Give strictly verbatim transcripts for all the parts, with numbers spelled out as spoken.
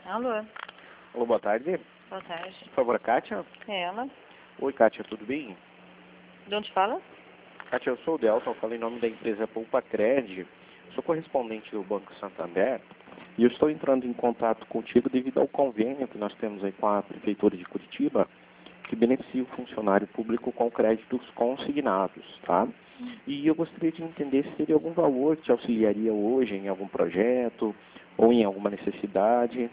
Alô? Alô, boa tarde. Boa tarde. Por favor, Kátia. É ela? Oi, Kátia, tudo bem? De onde fala? Kátia, eu sou o Delton, eu falo em nome da empresa Poupa Cred. Sou correspondente do Banco Santander e eu estou entrando em contato contigo devido ao convênio que nós temos aí com a Prefeitura de Curitiba, que beneficia o funcionário público com créditos consignados, tá? E eu gostaria de entender se teria algum valor que te auxiliaria hoje em algum projeto ou em alguma necessidade.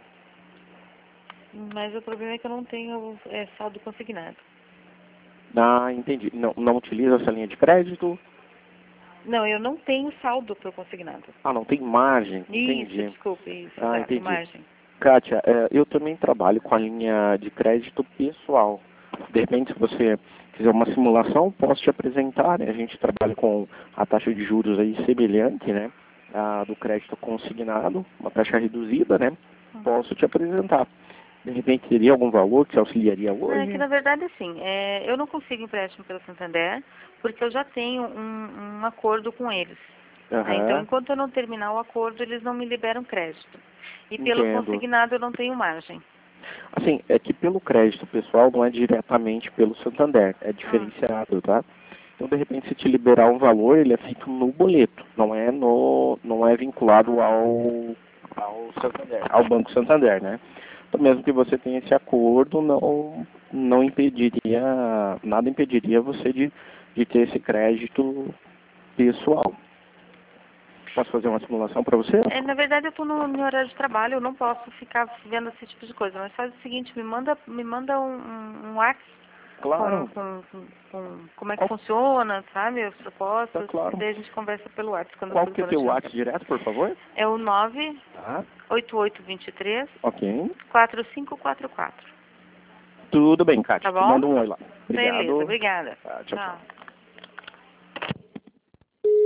Mas o problema é que eu não tenho é, saldo consignado. Ah, entendi. Não, não utiliza essa linha de crédito? Não, eu não tenho saldo para o consignado. Ah, não tem margem? Isso, Entendi. desculpe, isso, Ah, exato, entendi. margem. Kátia, é, eu também trabalho com a linha de crédito pessoal. De repente, se você fizer uma simulação, posso te apresentar, né? A gente trabalha com a taxa de juros aí semelhante, né? A do crédito consignado, uma taxa reduzida, né? Posso te apresentar. De repente, teria algum valor que te auxiliaria Não, é que hoje? na verdade assim, é, eu não consigo empréstimo pelo Santander, porque eu já tenho um, um acordo com eles. Né? Então, Aham, enquanto eu não terminar o acordo, eles não me liberam crédito. E pelo entendo. consignado eu não tenho margem. Assim, é que pelo crédito pessoal não é diretamente pelo Santander, é Hum. diferenciado, tá? Então, de repente, se te liberar um valor, ele é feito no boleto, não é no, não é vinculado ao, ao Santander, ao Banco Santander, né? Então, mesmo que você tenha esse acordo, não, não impediria, nada impediria você de, de ter esse crédito pessoal. Posso fazer uma simulação para você? É, na verdade, eu estou no meu horário de trabalho, eu não posso ficar vendo esse tipo de coisa. Mas faz o seguinte, me manda, me manda um, um, um WhatsApp com, Claro, com, com, com como é que qual, funciona, sabe, as tá propostas. E claro. daí a gente conversa pelo WhatsApp quando, Qual que é o quando eu teu tiver um WhatsApp tempo. direto, por favor? É o nove Tá. oito oito dois três Ok. quatro cinco quatro quatro. Tudo bem, Kátia. Tá Te bom? mando um oi lá. Beleza, Obrigado. obrigada. Tá, tchau, tchau. Tchau.